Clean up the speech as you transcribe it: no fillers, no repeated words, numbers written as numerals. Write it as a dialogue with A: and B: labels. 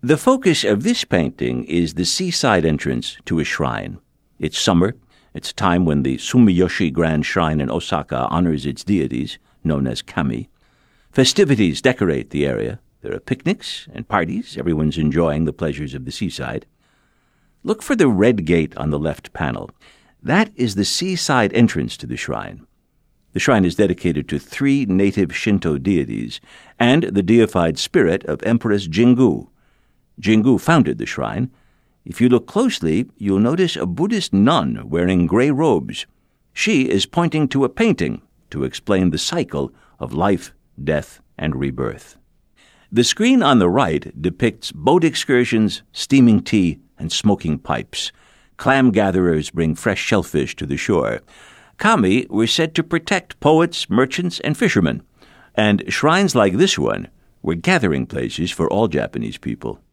A: The focus of this painting is the seaside entrance to a shrine. It's summer. It's a time when the Sumiyoshi Grand Shrine in Osaka honors its deities, known as kami. Festivities decorate the area. There are picnics and parties. Everyone's enjoying the pleasures of the seaside. Look for the red gate on the left panel. That is the seaside entrance to the shrine. The shrine is dedicated to 3 native Shinto deities and the deified spirit of Empress Jingu. Jingu founded the shrine. If you look closely, you'll notice a Buddhist nun wearing gray robes. She is pointing to a painting to explain the cycle of life, death, and rebirth. The screen on the right depicts boat excursions, steaming tea, and smoking pipes. Clam gatherers bring fresh shellfish to the shore. Kami were said to protect poets, merchants, and fishermen, and shrines like this one were gathering places for all Japanese people.